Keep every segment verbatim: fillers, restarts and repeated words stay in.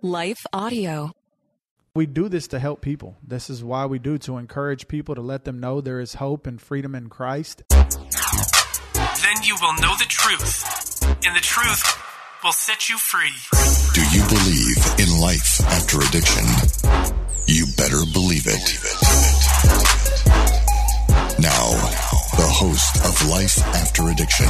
Life Audio. We do this to help people. This is why we do, to encourage people, to let them know there is hope and freedom in Christ. Then you will know the truth, and the truth will set you free. Do you believe in life after addiction? You better believe it. Now, the host of Life After Addiction.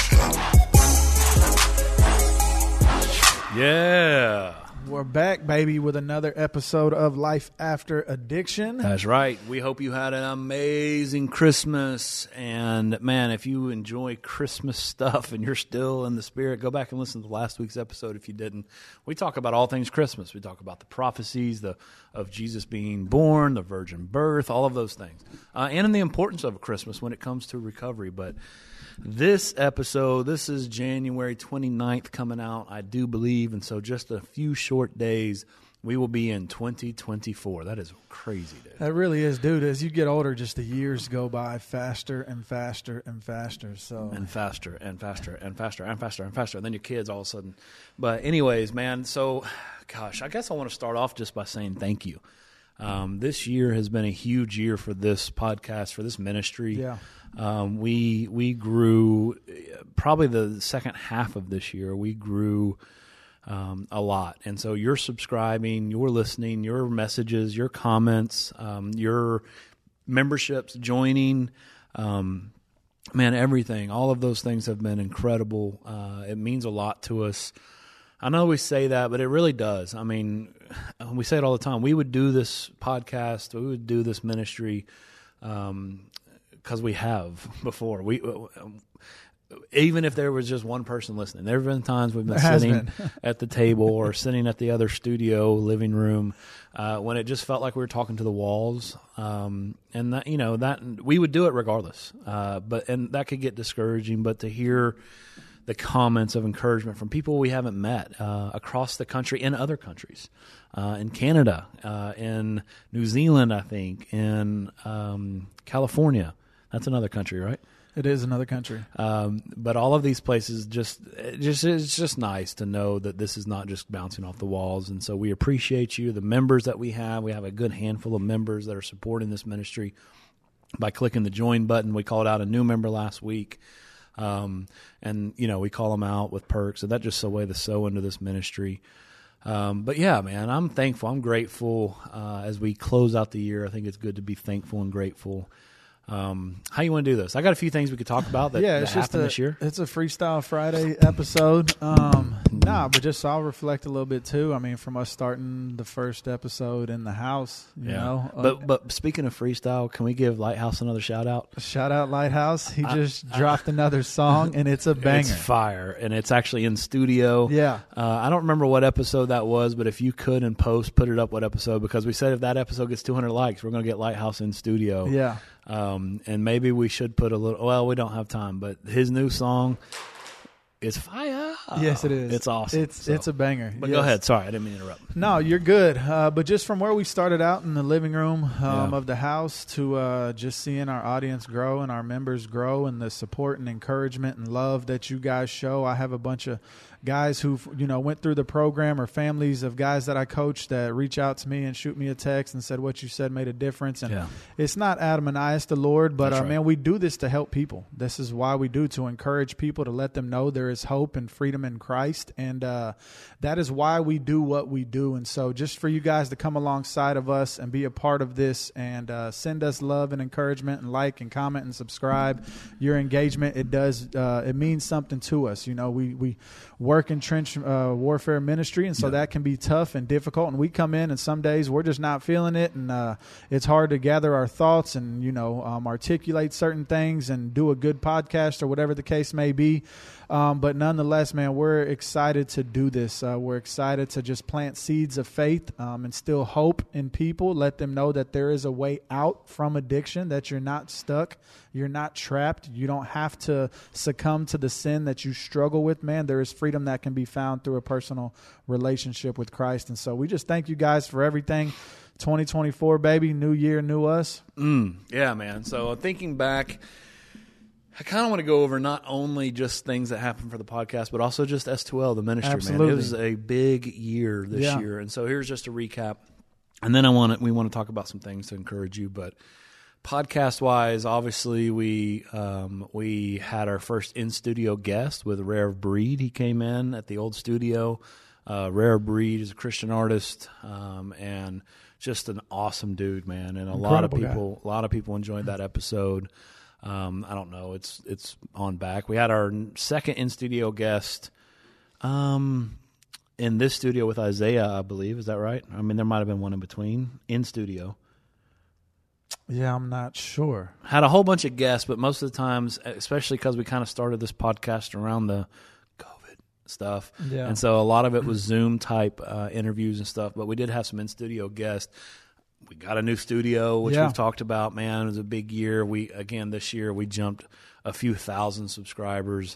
Yeah. We're back, baby, with another episode of Life After Addiction. That's right. We hope you had an amazing Christmas. And, man, if you enjoy Christmas stuff and you're still in the spirit, go back and listen to last week's episode if you didn't. We talk about all things Christmas. We talk about the prophecies the of Jesus being born, the virgin birth, all of those things. Uh, and in the importance of Christmas when it comes to recovery. But this episode, this is January twenty-ninth coming out, I do believe. And so just a few short days, we will be in twenty twenty-four. That is crazy, dude. That really is, dude. As you get older, just the years go by faster and faster and faster. So And faster and faster and faster and faster and faster. And then your kids all of a sudden. But anyways, man, so, gosh, I guess I want to start off just by saying thank you. Um, this year has been a huge year for this podcast, for this ministry. Yeah. Um, we we grew, probably the second half of this year, we grew um, a lot. And so you're subscribing, you're listening, your messages, your comments, um, your memberships, joining, um, man, everything, all of those things have been incredible. Uh, it means a lot to us. I know we say that, but it really does. I mean, we say it all the time. We would do this podcast, we would do this ministry, um, because we have before. We even if there was just one person listening, there have been times we've been There has sitting been. at the table or sitting at the other studio living room uh, when it just felt like we were talking to the walls, um, and that you know that we would do it regardless. Uh, but and that could get discouraging. But to hear the comments of encouragement from people we haven't met uh, across the country, in other countries, uh, in Canada, uh, in New Zealand, I think, in um, California. That's another country, right? it is another country. Um, but all of these places, just, it just it's just nice to know that this is not just bouncing off the walls. And so we appreciate you, the members that we have. We have a good handful of members that are supporting this ministry by clicking the join button. We called out a new member last week. Um, and, you know, we call them out with perks. And that's just a way to sow into this ministry. Um, but, yeah, man, I'm thankful. I'm grateful uh, as we close out the year. I think it's good to be thankful and grateful. Um, how you want to do this? I got a few things we could talk about that, yeah, that it's just happened a, this year. It's a Freestyle Friday episode. Um, nah, but just so I'll reflect a little bit too. I mean, from us starting the first episode in the house, you Yeah. know. But uh, but speaking of freestyle, can we give Lighthouse another shout out? shout out Lighthouse. He I- just I- dropped another song, and it's a banger. It's fire, and it's actually in studio. Yeah. Uh, I don't remember what episode that was, but if you could in post, put it up what episode, because we said if that episode gets two hundred likes, we're going to get Lighthouse in studio. Yeah. Um, and maybe we should put a little, well, we don't have time, but his new song is fire. Yes, it is. It's awesome. It's So- it's a banger. But Yes. go ahead. Sorry, I didn't mean to interrupt. No, you're good. Uh, but just from where we started out in the living room um, Yeah. of the house to uh, just seeing our audience grow and our members grow and the support and encouragement and love that you guys show. I have a bunch of guys who you know went through the program or families of guys that I coach that reach out to me and shoot me a text and said what you said made a difference. And Yeah. it's not Adam and I, it's the Lord. But That's uh, right. man, we do this to help people. This is why we do, to encourage people, to let them know there is hope and freedom in Christ. And uh, that is why we do what we do. And so just for you guys to come alongside of us and be a part of this and uh, send us love and encouragement and like and comment and subscribe, your engagement, it does, uh, it means something to us. You know, we, we work in trench uh, warfare ministry, and so Yeah. that can be tough and difficult. And we come in, and some days we're just not feeling it, and uh, it's hard to gather our thoughts and you know um, articulate certain things and do a good podcast or whatever the case may be. Um, but nonetheless, man, we're excited to do this. Uh, we're excited to just plant seeds of faith, um, instill hope in people, let them know that there is a way out from addiction, that you're not stuck, you're not trapped, you don't have to succumb to the sin that you struggle with, man. There is freedom that can be found through a personal relationship with Christ. And so we just thank you guys for everything. twenty twenty-four, baby, new year, new us. Mm, yeah, man. So thinking back, I kind of want to go over not only just things that happen for the podcast, but also just S two L, the ministry, Absolutely. man. It was a big year this Yeah. year. And so here's just a recap. And then I want to, we want to talk about some things to encourage you. But podcast-wise, obviously, we um, we had our first in-studio guest with Rare Breed. He came in at the old studio. Uh, Rare Breed is a Christian artist um, and just an awesome dude, man. And a lot of Incredible people, guy. a lot of people enjoyed that episode. Um, I don't know. It's it's on back. We had our second in studio guest, um, in this studio with Isaiah, I believe. Is that right? I mean, there might have been one in between in studio. Yeah, I'm not sure. Had a whole bunch of guests, but most of the times, especially because we kind of started this podcast around the COVID stuff, Yeah. and so a lot of it was Zoom type uh, interviews and stuff. But we did have some in studio guests. We got a new studio, which Yeah. we've talked about. Man, it was a big year. We again this year we jumped a few thousand subscribers.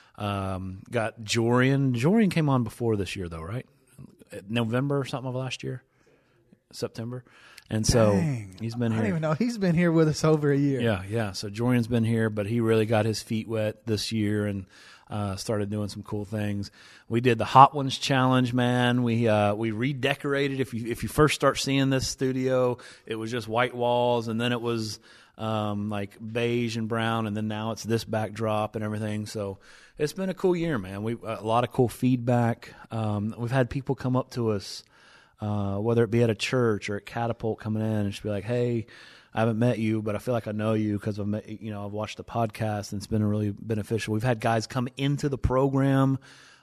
Um, got Jorian. Jorian came on before this year, though, right? November or something of last year, September. And so Dang. he's been I here. don't even know. He's been here with us over a year. Yeah, yeah. So Jorian's been here, but he really got his feet wet this year and uh, started doing some cool things. We did the Hot Ones Challenge, man. We uh, we redecorated. If you if you first start seeing this studio, it was just white walls, and then it was um, like beige and brown, and then now it's this backdrop and everything. So it's been a cool year, man. We a lot of cool feedback. Um, we've had people come up to us. Uh, whether it be at a church or at Catapult, coming in and just be like, "Hey, I haven't met you, but I feel like I know you because I've met, you know I've watched the podcast and it's been really beneficial." We've had guys come into the program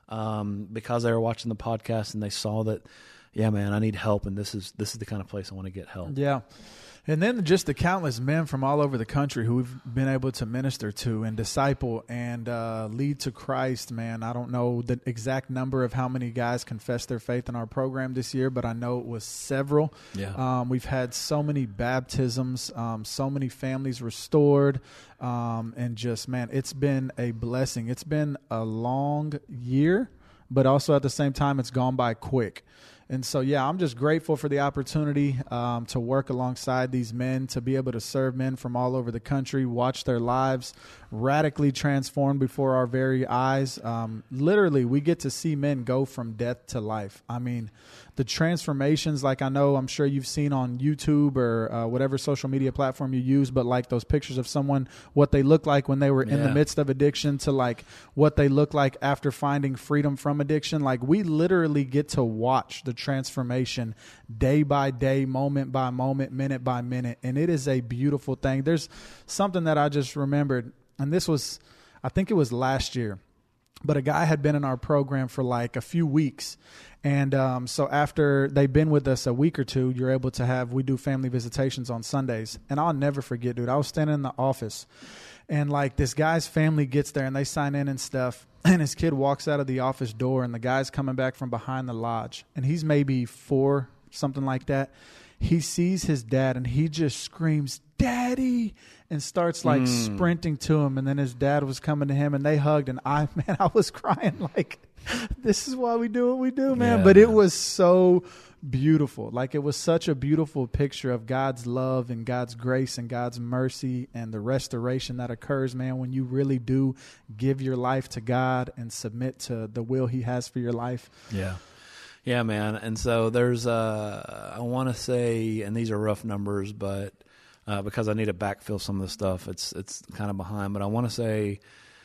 um, because they were watching the podcast and they saw that, yeah, man, I need help, and this is this is the kind of place I want to get help. Yeah. And then just the countless men from all over the country who we've been able to minister to and disciple and uh, lead to Christ, man. I don't know the exact number of how many guys confessed their faith in our program this year, but I know it was several. Yeah. Um, we've had so many baptisms, um, so many families restored, um, and just, man, it's been a blessing. It's been a long year, but also at the same time, it's gone by quick. And so, yeah, I'm just grateful for the opportunity um, to work alongside these men, to be able to serve men from all over the country, watch their lives radically transformed before our very eyes. Um, literally, we get to see men go from death to life. I mean, the transformations, like I know I'm sure you've seen on YouTube or uh, whatever social media platform you use, but like those pictures of someone, what they look like when they were in the Yeah. midst of addiction to like what they look like after finding freedom from addiction. Like we literally get to watch the transformation day by day, moment by moment, minute by minute. And it is a beautiful thing. There's something that I just remembered, and this was, I think it was last year, but a guy had been in our program for like a few weeks. And um, so after they've been with us a week or two, you're able to have, we do family visitations on Sundays. And I'll never forget, dude, I was standing in the office and like this guy's family gets there and they sign in and stuff. And his kid walks out of the office door and the guy's coming back from behind the lodge. And he's maybe four, something like that. He sees his dad and he just screams, "Daddy," and starts like Mm. sprinting to him. And then his dad was coming to him and they hugged. And I, man, I was crying like, this is why we do what we do, man. Yeah, but it man. was so beautiful. Like it was such a beautiful picture of God's love and God's grace and God's mercy and the restoration that occurs, man, when you really do give your life to God and submit to the will he has for your life. Yeah. Yeah, man. And so there's, uh, I want to say, and these are rough numbers, but uh, because I need to backfill some of the stuff, it's it's kind of behind. But I want to say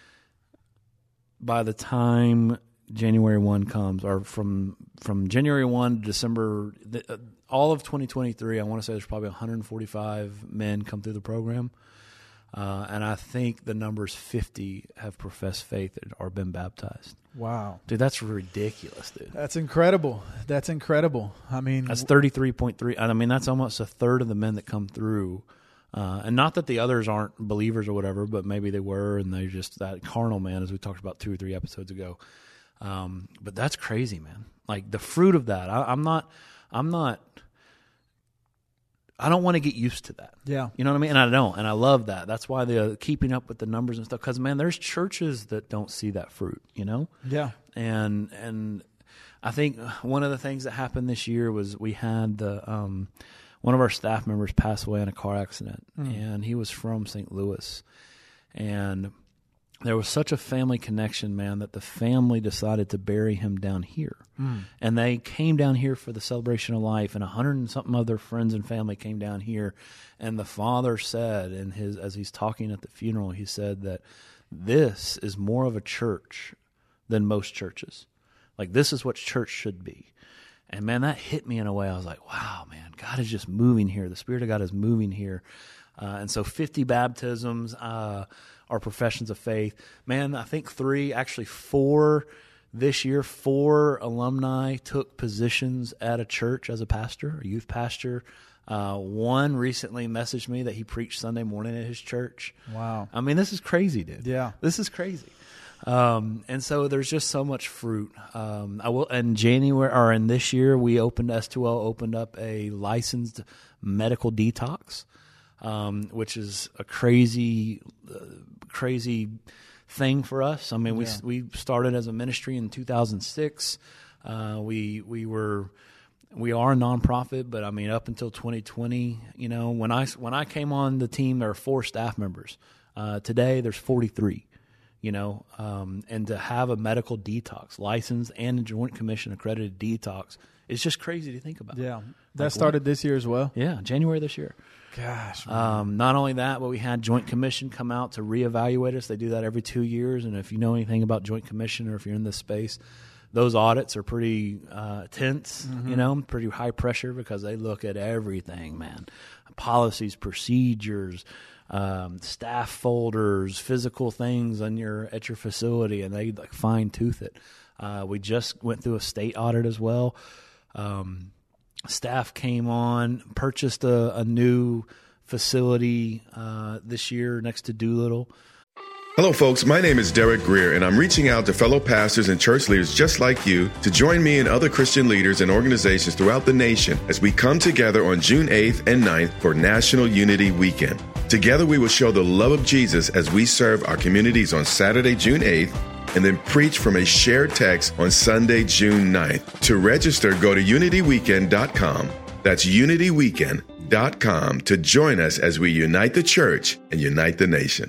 by the time January first comes, or from from January first to December, the, uh, all of twenty twenty-three, I want to say there's probably one hundred forty-five men come through the program. Uh, and I think the numbers fifty have professed faith or been baptized. Wow. Dude, that's ridiculous, dude. That's incredible. That's incredible. I mean, That's thirty-three point three. I mean, that's almost a third of the men that come through. Uh, and not that the others aren't believers or whatever, but maybe they were, and they're just that carnal, man, as we talked about two or three episodes ago. Um, but that's crazy, man. Like the fruit of that. I, I'm not, I'm not, I don't want to get used to that. yeah. You know what I mean? And I don't. And I love that. That's why the uh, keeping up with the numbers and stuff. Because, man, there's churches that don't see that fruit, you know? Yeah. And and I think one of the things that happened this year was we had the um, one of our staff members pass away in a car accident, Mm. and he was from Saint Louis. And there was such a family connection, man, that the family decided to bury him down here. Mm. And they came down here for the celebration of life, and a hundred and something other friends and family came down here. And the father said, in his as he's talking at the funeral, he said that this is more of a church than most churches. Like, this is what church should be. And, man, that hit me in a way. I was like, wow, man, God is just moving here. The Spirit of God is moving here. Uh, and so fifty baptisms uh, are professions of faith. Man, I think three, actually four this year, four alumni took positions at a church as a pastor, a youth pastor. Uh, one recently messaged me that he preached Sunday morning at his church. Wow. I mean, this is crazy, dude. Yeah. This is crazy. Um, and so there's just so much fruit. Um, I will, in January or in this year, we opened, S two L opened up a licensed medical detox, um, which is a crazy, uh, crazy thing for us. I mean, we, yeah. we started as a ministry in two thousand six. Uh, we, we were, we are a nonprofit, but I mean, up until twenty twenty, you know, when I, when I came on the team, there were four staff members. Uh, today there's forty-three. You know, um, and to have a medical detox, licensed and a Joint Commission accredited detox, is just crazy to think about. Yeah, that like, started what? this year as well. Yeah, January this year. Gosh. Um, not only that, but we had Joint Commission come out to reevaluate us. They do that every two years, and if you know anything about Joint Commission or if you're in this space, those audits are pretty uh, tense. Mm-hmm. You know, pretty high pressure because they look at everything, man, policies, procedures. Um, staff folders, physical things on your at your facility, and they like fine tooth it. Uh, we just went through a state audit as well. Um, staff came on, purchased a, a new facility uh, this year next to Doolittle. Hello, folks. My name is Derek Greer, and I'm reaching out to fellow pastors and church leaders just like you to join me and other Christian leaders and organizations throughout the nation as we come together on June eighth and ninth for National Unity Weekend. Together, we will show the love of Jesus as we serve our communities on Saturday, June eighth, and then preach from a shared text on Sunday, June ninth. To register, go to unity weekend dot com. That's unity weekend dot com to join us as we unite the church and unite the nation.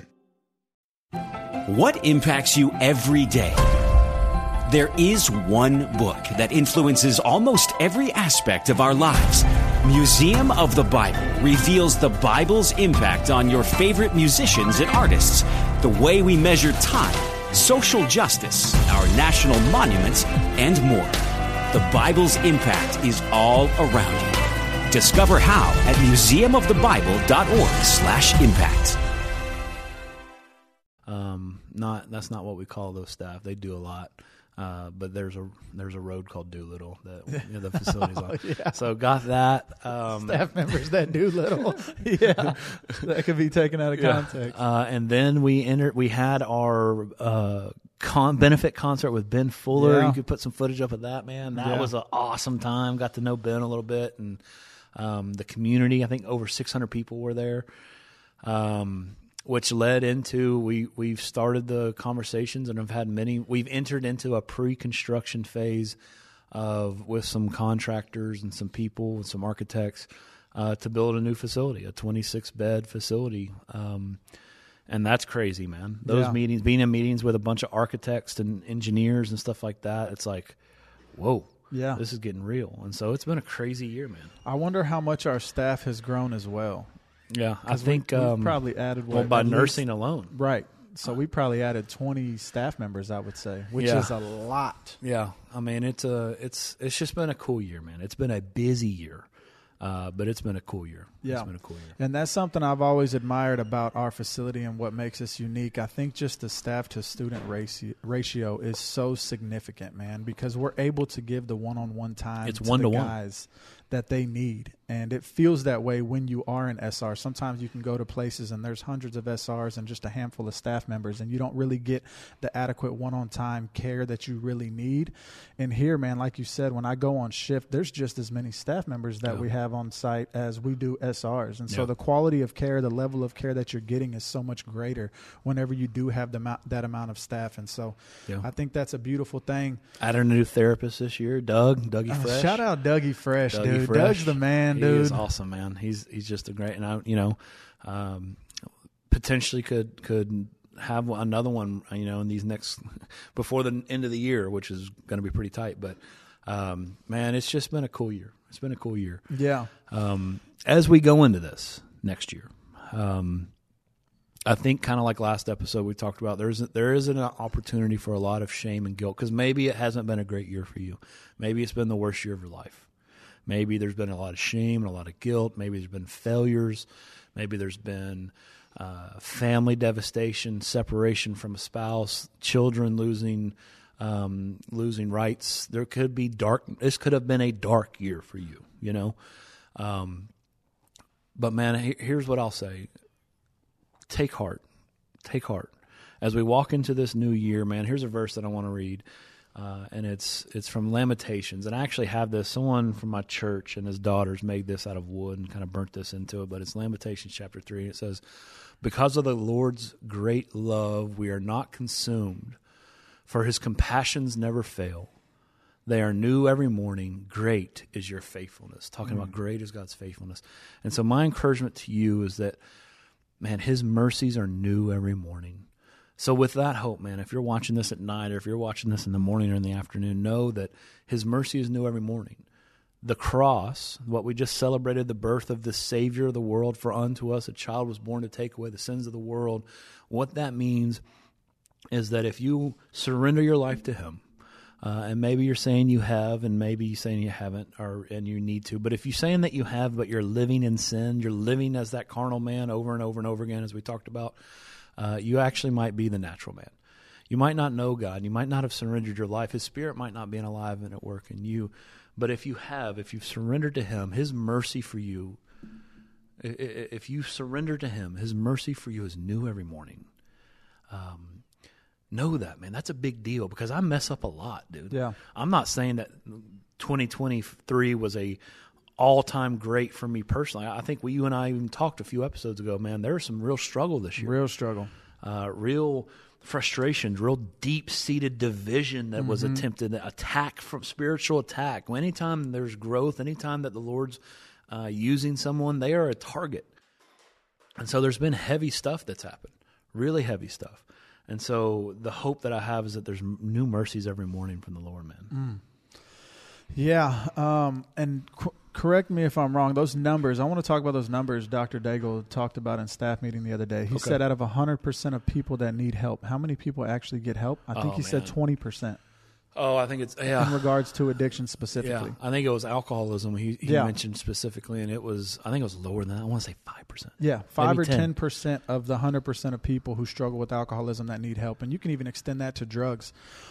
What impacts you every day? There is one book that influences almost every aspect of our lives. Museum of the Bible reveals the Bible's impact on your favorite musicians and artists, the way we measure time, social justice, our national monuments, and more. The Bible's impact is all around you. Discover how at museum of the bible dot org slash impact. Um, not that's not what we call those staff. They do a lot, uh, but there's a there's a road called Doolittle that you know, the facility's on. Yeah. So got that. Um, Staff members that do little, yeah, that could be taken out of yeah. context. Uh, and then we entered. We had our uh, con- benefit concert with Ben Fuller. Yeah. You could put some footage up of that, man. That Yeah. was an awesome time. Got to know Ben a little bit, and um, the community. I think over six hundred people were there. Um, which led into we we've started the conversations and have had many. We've entered into a pre-construction phase of with some contractors and some people and some architects uh, to build a new facility, a twenty-six bed facility, um, and that's crazy, man. Those Yeah. meetings, being in meetings with a bunch of architects and engineers and stuff like that, it's like, whoa. Yeah. This is getting real. And so it's been a crazy year, man. I wonder how much our staff has grown as well. Yeah, I 'Cause think we, we've um, probably added what, well by at least- nursing alone. right. So we probably added twenty staff members, I would say, which Yeah. is a lot. Yeah, I mean it's a it's it's just been a cool year, man. It's been a busy year, uh, but it's been a cool year. Yeah. It's been a cool year. And that's something I've always admired about our facility and what makes us unique. I think just the staff to student ratio, ratio is so significant, man, because we're able to give the one-on-one time It's to one the to one. guys that they need. And it feels that way when you are an S R. Sometimes you can go to places and there's hundreds of S Rs and just a handful of staff members, and you don't really get the adequate one-on-time care that you really need. And here, man, like you said, when I go on shift, there's just as many staff members that Yeah. we have on site as we do S Rs. And so Yeah. the quality of care, the level of care that you're getting is so much greater whenever you do have the amount, that amount of staff. And so Yeah. I think that's a beautiful thing. Added a new therapist this year, Doug, Dougie Uh, Fresh. shout out Dougie Fresh, Dougie dude. Fresh. Doug's the man, he dude. is awesome, man. He's he's just a great, and I, you know, um, potentially could could have another one, you know, in these next before the end of the year, which is going to be pretty tight. But um, man, it's just been a cool year. It's been a cool year. Yeah. Um, as we go into this next year, um, I think kind of like last episode we talked about, there's there is an opportunity for a lot of shame and guilt because maybe it hasn't been a great year for you. Maybe it's been the worst year of your life. Maybe there's been a lot of shame and a lot of guilt. Maybe there's been failures. Maybe there's been uh, family devastation, separation from a spouse, children losing um, losing rights. There could be dark. This could have been a dark year for you, you know. Um, but man, he, here's what I'll say. Take heart. Take heart. As we walk into this new year, man, here's a verse that I want to read. Uh, and it's it's from Lamentations. And I actually have this. Someone from my church and his daughters made this out of wood and kind of burnt this into it. But it's Lamentations chapter three. And it says, because of the Lord's great love, we are not consumed, for his compassions never fail. They are new every morning. Great is your faithfulness. Talking mm. about great is God's faithfulness. And so my encouragement to you is that, man, his mercies are new every morning. So with that hope, man, if you're watching this at night or if you're watching this in the morning or in the afternoon, know that his mercy is new every morning. The cross, what we just celebrated, the birth of the Savior of the world, for unto us a child was born to take away the sins of the world. What that means is that if you surrender your life to him, uh, and maybe you're saying you have, and maybe you're saying you haven't, or and you need to, but if you're saying that you have, but you're living in sin, you're living as that carnal man over and over and over again, as we talked about, Uh, you actually might be the natural man. You might not know God. You might not have surrendered your life. His Spirit might not be alive and at work in you. But if you have, if you've surrendered to him, his mercy for you, if you surrender to him, his mercy for you is new every morning. Um, know that, man. That's a big deal because I mess up a lot, dude. Yeah. I'm not saying that twenty twenty-three was a all-time great for me personally. I think we, you and I even talked a few episodes ago, man, there was some real struggle this year. Real struggle. Uh, real frustrations, real deep-seated division that mm-hmm. was attempted, attack from spiritual attack. Anytime there's growth, anytime that the Lord's uh, using someone, they are a target. And so there's been heavy stuff that's happened, really heavy stuff. And so the hope that I have is that there's new mercies every morning from the Lord, man. Mm. Yeah, um, and qu- correct me if I'm wrong. Those numbers, I want to talk about those numbers Doctor Daigle talked about in staff meeting the other day. He okay. said out of one hundred percent of people that need help, how many people actually get help? I think oh, he man. said twenty percent. Oh, I think it's, yeah. In regards to addiction specifically. Yeah, I think it was alcoholism he, he yeah. mentioned specifically, and it was, I think it was lower than that. I want to say five percent. Yeah, five Maybe or ten percent of the one hundred percent of people who struggle with alcoholism that need help. And you can even extend that to drugs.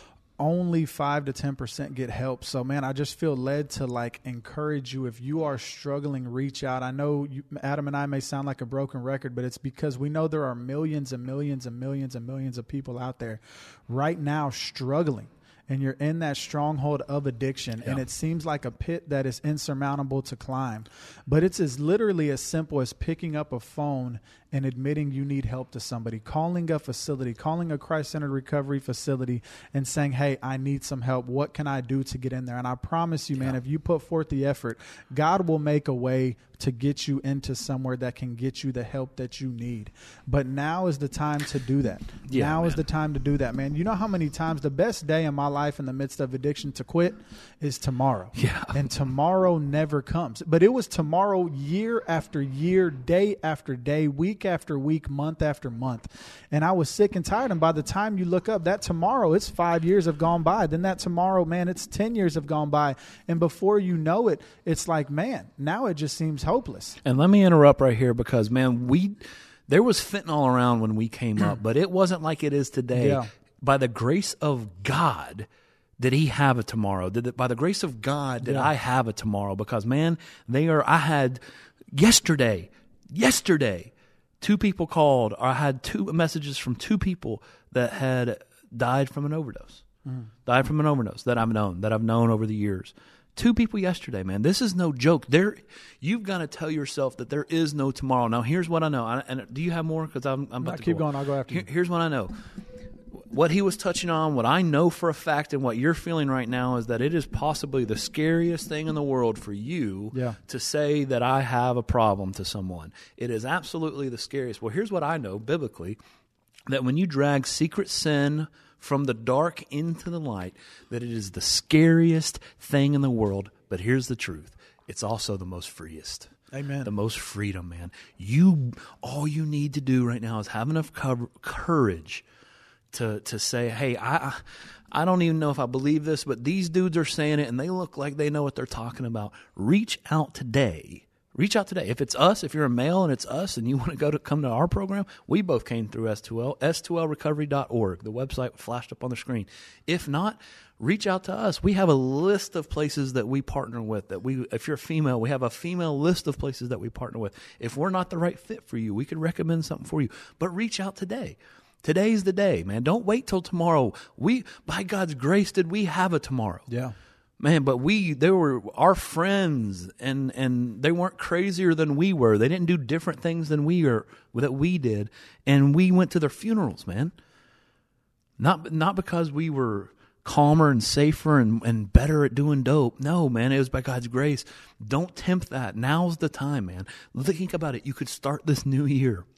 Only five to ten percent get help. So, man, I just feel led to, like, encourage you. If you are struggling, reach out. I know you, Adam and I may sound like a broken record, but it's because we know there are millions and millions and millions and millions of people out there right now struggling. And you're in that stronghold of addiction, yeah. and it seems like a pit that is insurmountable to climb. But it's as literally as simple as picking up a phone and admitting you need help to somebody, calling a facility, calling a Christ-centered recovery facility and saying, hey, I need some help. What can I do to get in there? And I promise you, man, yeah. if you put forth the effort, God will make a way to get you into somewhere that can get you the help that you need. But now is the time to do that. Yeah, now man. is the time to do that, man. You know how many times the best day in my life in the midst of addiction to quit is tomorrow. Yeah. And tomorrow never comes. But it was tomorrow year after year, day after day, week after week, month after month. And I was sick and tired. And by the time you look up, that tomorrow, it's five years have gone by. Then that tomorrow, man, it's ten years have gone by. And before you know it, it's like, man, now it just seems hopeless. And let me interrupt right here because, man, we there was fentanyl around when we came up, but it wasn't like it is today. Yeah. By the grace of God, did he have a tomorrow? Did it, by the grace of God, did yeah. I have a tomorrow? Because, man, they are. I had yesterday, yesterday, two people called, or I had two messages from two people that had died from an overdose, mm. died from an overdose that I've known, that I've known over the years. Two people yesterday, man. This is no joke. There, you've got to tell yourself that there is no tomorrow. Now, here's what I know. I, and do you have more? Because I'm, I'm about no, to keep go going. I'll go after Here, you. Here's what I know. What he was touching on, what I know for a fact, and what you're feeling right now is that it is possibly the scariest thing in the world for you yeah. to say that I have a problem to someone. It is absolutely the scariest. Well, here's what I know biblically. that when you drag secret sin from the dark into the light, that it is the scariest thing in the world. But here's the truth. It's also the most freest. Amen. The most freedom, man. You, all you need to do right now is have enough co- courage to to say, hey, I I don't even know if I believe this, but these dudes are saying it and they look like they know what they're talking about. Reach out today. Reach out today. If it's us, if you're a male and it's us and you want to go to come to our program, we both came through S two L, S two L recovery dot org. The website flashed up on the screen. If not, reach out to us. We have a list of places that we partner with. That we, if you're a female, we have a female list of places that we partner with. If we're not the right fit for you, we could recommend something for you. But reach out today. Today's the day, man. Don't wait till tomorrow. We, by God's grace, did we have a tomorrow? Yeah. Man, but we, they were our friends, and, and they weren't crazier than we were. They didn't do different things than we are, that we did, and we went to their funerals, man. Not not because we were calmer and safer and, and better at doing dope. No, man, it was by God's grace. Don't tempt that. Now's the time, man. Think about it. You could start this new year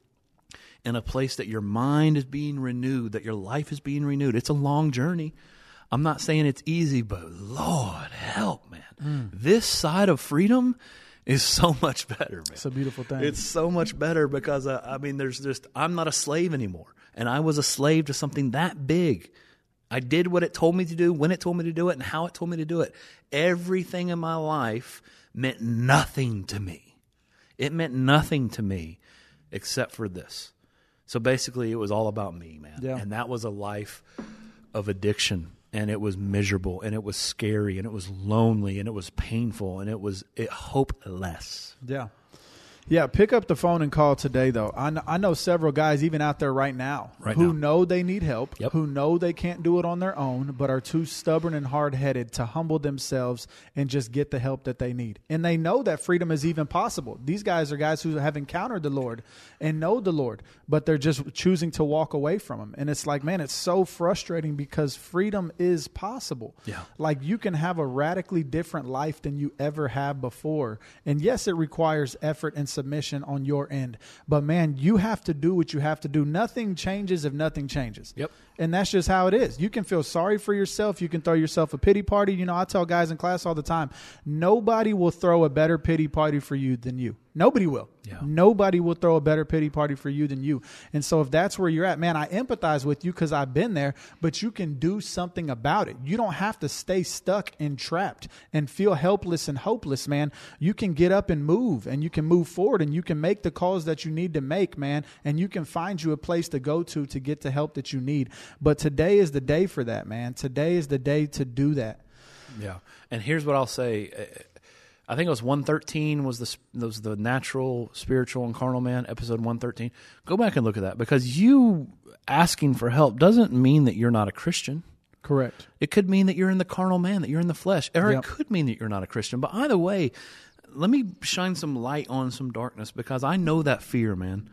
in a place that your mind is being renewed, that your life is being renewed. It's a long journey. I'm not saying it's easy, but Lord help, man. Mm. This side of freedom is so much better, man. It's a beautiful thing. It's so much better because, uh, I mean, there's just, I'm not a slave anymore. And I was a slave to something that big. I did what it told me to do, when it told me to do it, and how it told me to do it. Everything in my life meant nothing to me. It meant nothing to me except for this. So basically, it was all about me, man. Yeah. And that was a life of addiction. And it was miserable, and it was scary, and it was lonely, and it was painful, and it was it hopeless. Yeah. Yeah, pick up the phone and call today, though. I know, I know several guys even out there right now right who now. know they need help, Yep. who know they can't do it on their own, but are too stubborn and hard-headed to humble themselves and just get the help that they need. And they know that freedom is even possible. These guys are guys who have encountered the Lord and know the Lord, but they're just choosing to walk away from him. And it's like, man, it's so frustrating because freedom is possible. Yeah. Like you can have a radically different life than you ever have before. And yes, it requires effort and submission on your end. But man, you have to do what you have to do. Nothing changes if nothing changes. Yep. And that's just how it is. You can feel sorry for yourself. You can throw yourself a pity party. You know, I tell guys in class all the time, nobody will throw a better pity party for you than you. Nobody will. Yeah. Nobody will throw a better pity party for you than you. And so if that's where you're at, man, I empathize with you because I've been there, but you can do something about it. You don't have to stay stuck and trapped and feel helpless and hopeless, man. You can get up and move, and you can move forward, and you can make the calls that you need to make, man, and you can find you a place to go to to get the help that you need. But today is the day for that, man. Today is the day to do that. Yeah. And here's what I'll say. I think it was one thirteen was the was the natural, spiritual, and carnal man, episode one thirteen. Go back and look at that, because you asking for help doesn't mean that you're not a Christian. Correct. It could mean that you're in the carnal man, that you're in the flesh, or Yep. it could mean that you're not a Christian. But either way, let me shine some light on some darkness, because I know that fear, man.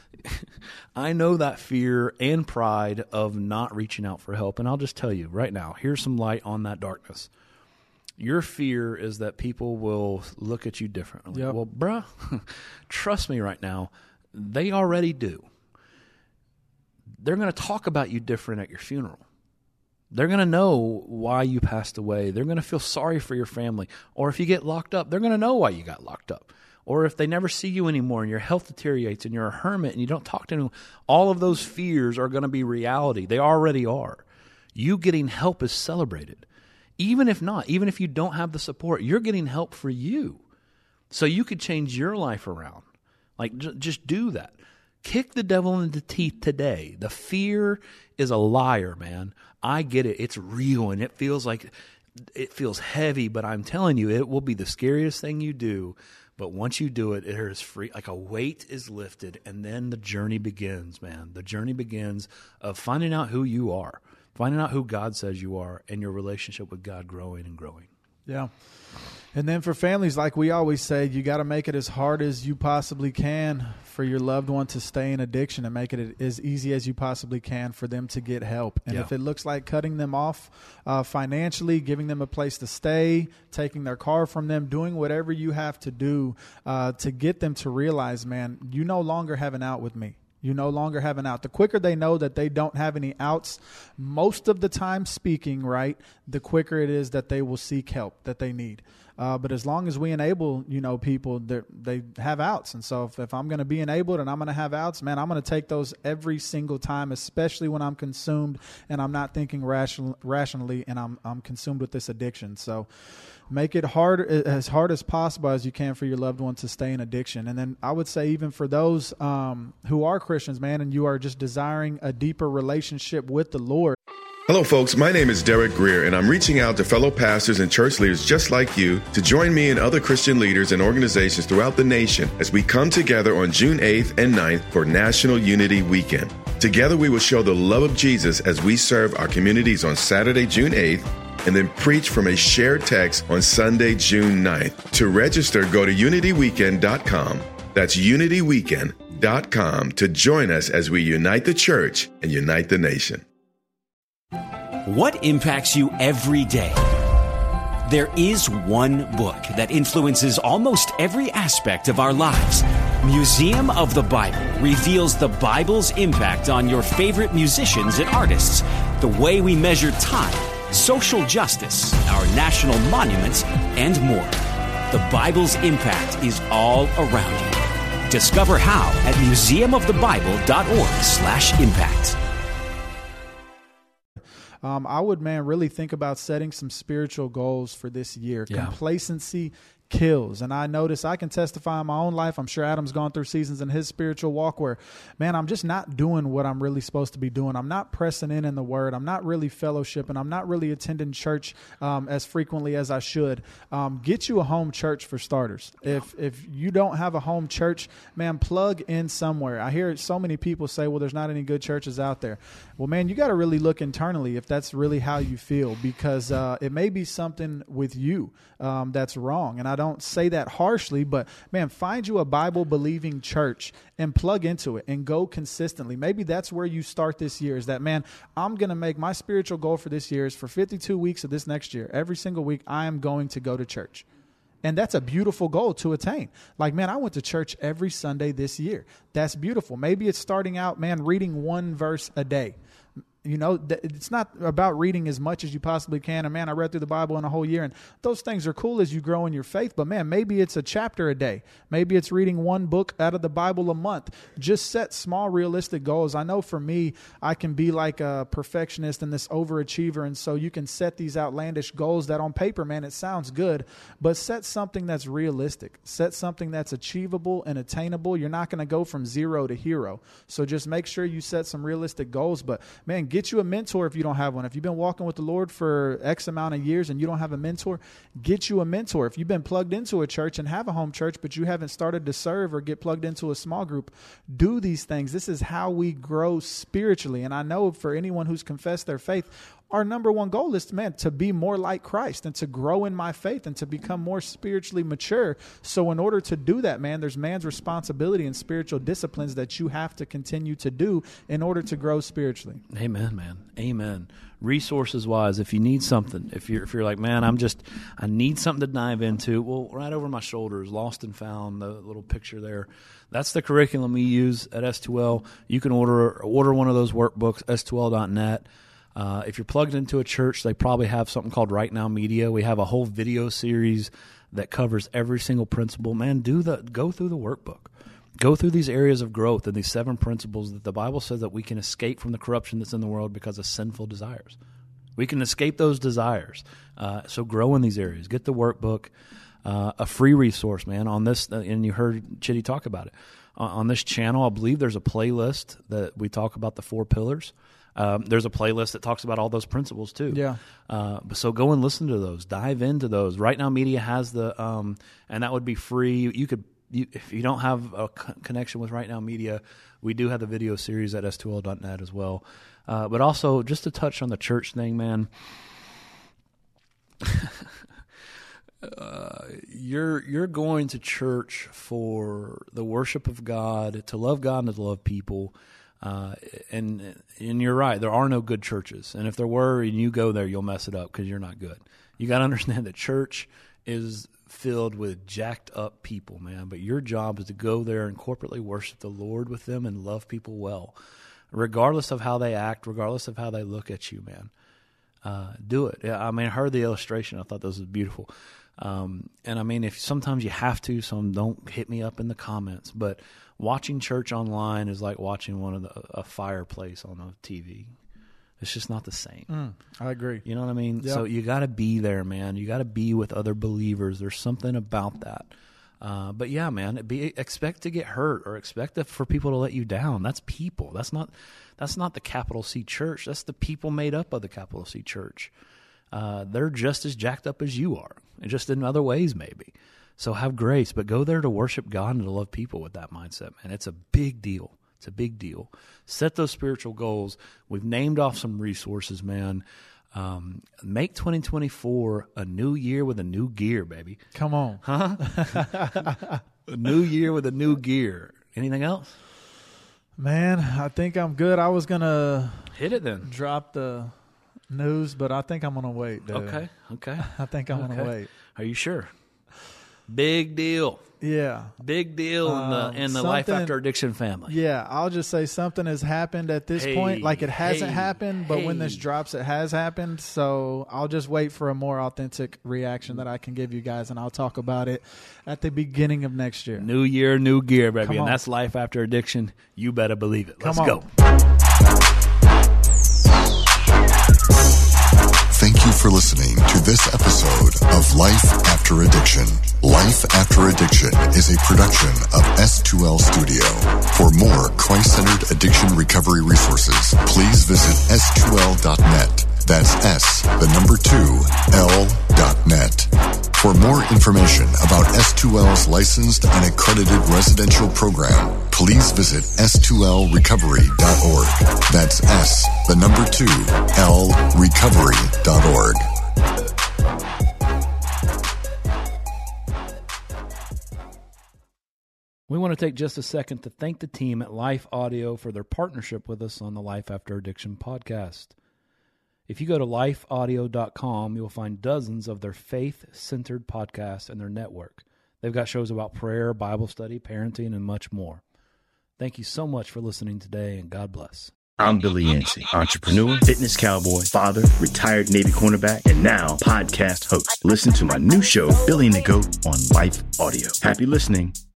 I know that fear and pride of not reaching out for help. And I'll just tell you right now, here's some light on that darkness. Your fear is that people will look at you differently. Yep. Well, bruh, trust me right now, they already do. They're going to talk about you different at your funeral. They're going to know why you passed away. They're going to feel sorry for your family. Or if you get locked up, they're going to know why you got locked up. Or if they never see you anymore and your health deteriorates and you're a hermit and you don't talk to anyone, all of those fears are going to be reality. They already are. You getting help is celebrated. Even if not, even if you don't have the support, you're getting help for you. So you could change your life around. Like, j- just do that. Kick the devil in the teeth today. The fear is a liar, man. I get it. It's real, and it feels like it feels heavy, but I'm telling you, it will be the scariest thing you do. But once you do it, it is free. Like a weight is lifted, and then the journey begins, man. The journey begins of finding out who you are, finding out who God says you are, and your relationship with God growing and growing. Yeah. And then for families, like we always say, you got to make it as hard as you possibly can for your loved one to stay in addiction, and make it as easy as you possibly can for them to get help. And Yeah. if it looks like cutting them off uh, financially, giving them a place to stay, taking their car from them, doing whatever you have to do uh, to get them to realize, man, you no longer have an out with me. You no longer have an out. The quicker they know that they don't have any outs, most of the time speaking, right, the quicker it is that they will seek help that they need. Uh, but as long as we enable, you know, people, they have outs. And so if, if I'm going to be enabled and I'm going to have outs, man, I'm going to take those every single time, especially when I'm consumed and I'm not thinking ration, rationally and I'm I'm consumed with this addiction. So make it hard, as hard as possible as you can for your loved one to stay in addiction. And then I would say even for those um, who are Christians, man, and you are just desiring a deeper relationship with the Lord. Hello, folks. My name is Derek Greer, and I'm reaching out to fellow pastors and church leaders just like you to join me and other Christian leaders and organizations throughout the nation as we come together on June eighth and ninth for National Unity Weekend. Together, we will show the love of Jesus as we serve our communities on Saturday, June eighth, and then preach from a shared text on Sunday, June ninth. To register, go to unity weekend dot com. That's unity weekend dot com to join us as we unite the church and unite the nation. What impacts you every day? There is one book that influences almost every aspect of our lives. Museum of the Bible reveals the Bible's impact on your favorite musicians and artists, the way we measure time, social justice, our national monuments, and more. The Bible's impact is all around you. Discover how at museum of the bible dot org slash impact. Um, I would, man, really think about setting some spiritual goals for this year. Yeah. Complacency kills. And I notice, I can testify in my own life. I'm sure Adam's gone through seasons in his spiritual walk where, man, I'm just not doing what I'm really supposed to be doing. I'm not pressing in in the word. I'm not really fellowshipping. I'm not really attending church um, as frequently as I should. Um, get you a home church for starters. If if you don't have a home church, man, plug in somewhere. I hear so many people say, well, there's not any good churches out there. Well, man, you got to really look internally if that's really how you feel, because uh, it may be something with you um, that's wrong. And I don't say that harshly, but man, find you a Bible believing church and plug into it and go consistently. Maybe that's where you start this year, is that, man, I'm going to make my spiritual goal for this year is for fifty-two weeks of this next year. Every single week, I am going to go to church. And that's a beautiful goal to attain. Like, man, I went to church every Sunday this year. That's beautiful. Maybe it's starting out, man, reading one verse a day. You know, it's not about reading as much as you possibly can. And man, I read through the Bible in a whole year, and those things are cool as you grow in your faith. But man, maybe it's a chapter a day. Maybe it's reading one book out of the Bible a month. Just set small, realistic goals. I know for me, I can be like a perfectionist and this overachiever. And so you can set these outlandish goals that on paper, man, it sounds good, but set something that's realistic. Set something that's achievable and attainable. You're not going to go from zero to hero. So just make sure you set some realistic goals. But man, get you a mentor if you don't have one. If you've been walking with the Lord for X amount of years and you don't have a mentor, get you a mentor. If you've been plugged into a church and have a home church, but you haven't started to serve or get plugged into a small group, do these things. This is how we grow spiritually. And I know for anyone who's confessed their faith, our number one goal is, man, to be more like Christ and to grow in my faith and to become more spiritually mature. So in order to do that, man, there's man's responsibility and spiritual disciplines that you have to continue to do in order to grow spiritually. Amen, man. Amen. Resources wise, if you need something, if you're if you're like, man, I'm just, I need something to dive into, well, right over my shoulder is Lost and Found, the little picture there. That's the curriculum we use at S two L. You can order order one of those workbooks, S two L dot net. Uh, if you're plugged into a church, they probably have something called Right Now Media. We have a whole video series that covers every single principle. Man, do the go through the workbook. Go through these areas of growth and these seven principles that the Bible says that we can escape from the corruption that's in the world because of sinful desires. We can escape those desires. Uh, so grow in these areas. Get the workbook, uh, a free resource, man, on this. Uh, and you heard Chitty talk about it. Uh, on this channel, I believe there's a playlist that we talk about the four pillars. Um, there's a playlist that talks about all those principles too. Yeah. Uh, so go and listen to those. Dive into those. Right Now Media has the, um, and that would be free. You could, you, if you don't have a co- connection with Right Now Media, we do have the video series at S two L dot net as well. Uh, but also, just to touch on the church thing, man. Uh, you're you're going to church for the worship of God, to love God and to love people. Uh, and and you're right, there are no good churches. And if there were and you go there, you'll mess it up because you're not good. You got to understand that church is filled with jacked up people, man. But your job is to go there and corporately worship the Lord with them and love people well, regardless of how they act, regardless of how they look at you, man. Uh, do it. Yeah, I mean, I heard the illustration. I thought this was beautiful. Um, and I mean, if sometimes you have to, so don't hit me up in the comments. But watching church online is like watching one of the a fireplace on a T V. It's just not the same. Mm, I agree. You know what I mean? Yep. So you got to be there, man. You got to be with other believers. There's something about that. Uh, but yeah, man, be expect to get hurt or expect to, for people to let you down. That's people. That's not that's not the capital C church. That's the people made up of the capital C church. Uh, they're just as jacked up as you are, and just in other ways maybe. So have grace, but go there to worship God and to love people with that mindset, man. It's a big deal. It's a big deal. Set those spiritual goals. We've named off some resources, man. Um, make twenty twenty-four a new year with a new gear, baby. Come on. Huh? A new year with a new gear. Anything else? Man, I think I'm good. I was going to hit it then. Drop the news, but I think I'm going to wait, dude. Okay, okay. I think I'm okay. going to wait. Are you sure? Big deal. Yeah. Big deal in the, um, in the Life After Addiction family. Yeah, I'll just say something has happened at this hey, point. Like it hasn't hey, happened, but hey. when this drops, it has happened. So I'll just wait for a more authentic reaction that I can give you guys, and I'll talk about it at the beginning of next year. New year, new gear, baby. Come and on. that's Life After Addiction. You better believe it. Let's Come on. go. Thank you for listening to this episode of Life After Addiction. Life After Addiction is a production of S two L Studio. For more Christ-centered addiction recovery resources, please visit S two L dot net. That's S, the number two, L dot net. For more information about S two L's licensed and accredited residential program, please visit S two L recovery dot org. That's S, the number two, L, recovery dot org. We want to take just a second to thank the team at Life Audio for their partnership with us on the Life After Addiction podcast. If you go to life audio dot com, you'll find dozens of their faith-centered podcasts and their network. They've got shows about prayer, Bible study, parenting, and much more. Thank you so much for listening today, and God bless. I'm Billy Yancey, entrepreneur, fitness cowboy, father, retired Navy cornerback, and now podcast host. Listen to my new show, Billy and the Goat, on Life Audio. Happy listening.